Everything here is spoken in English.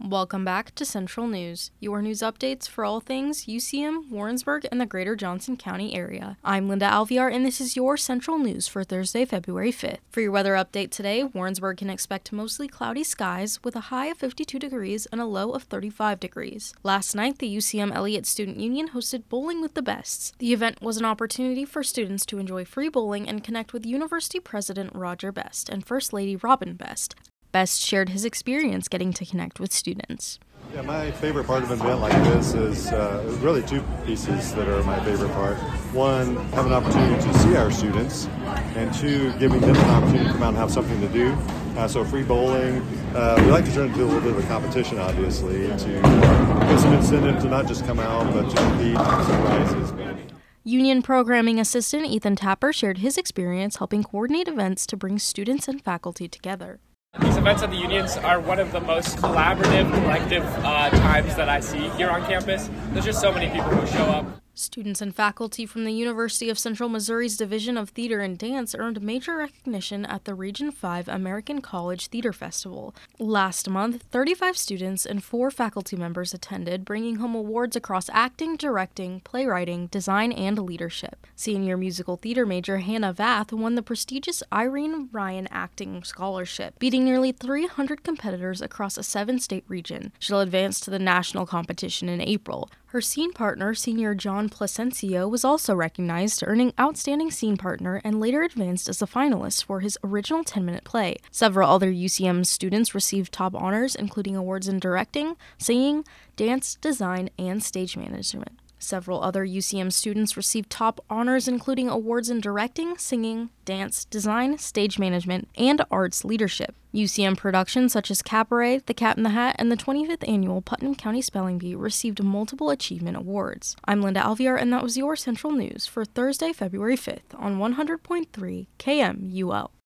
Welcome back to Central News, your news updates for all things UCM, Warrensburg, and the greater Johnson County area. I'm Linda Alviar, and this is your Central News for Thursday, February 5th. For your weather update today, Warrensburg can expect mostly cloudy skies with a high of 52 degrees and a low of 35 degrees. Last night, the UCM Elliott Student Union hosted Bowling with the Bests. The event was an opportunity for students to enjoy free bowling and connect with University President Roger Best and First Lady Robin Best. Best shared his experience getting to connect with students. Yeah, my favorite part of an event like this is really two pieces that are my favorite part. One, have an opportunity to see our students, and two, giving them an opportunity to come out and have something to do. So free bowling, we like to turn it into a little bit of a competition, obviously, to give some incentive to not just come out, but to compete and some prizes. Union Programming Assistant Ethan Tapper shared his experience helping coordinate events to bring students and faculty together. These events at the unions are one of the most collaborative, collective times that I see here on campus. There's just so many people who show up. Students and faculty from the University of Central Missouri's Division of Theater and Dance earned major recognition at the Region 5 American College Theater Festival. Last month, 35 students and 4 faculty members attended, bringing home awards across acting, directing, playwriting, design, and leadership. Senior musical theater major Hannah Vath won the prestigious Irene Ryan Acting Scholarship, beating nearly 300 competitors across a 7-state region. She'll advance to the national competition in April. Her scene partner, senior John Placencio, was also recognized, earning Outstanding Scene Partner and later advanced as a finalist for his original 10-minute play. Several other UCM students received top honors, including awards in directing, singing, dance, design, and stage management. Several other UCM students received top honors, including awards in directing, singing, dance, design, stage management, and arts leadership. UCM productions such as Cabaret, The Cat in the Hat, and the 25th Annual Putnam County Spelling Bee received multiple achievement awards. I'm Linda Alviar, and that was your Central News for Thursday, February 5th on 100.3 KMUL.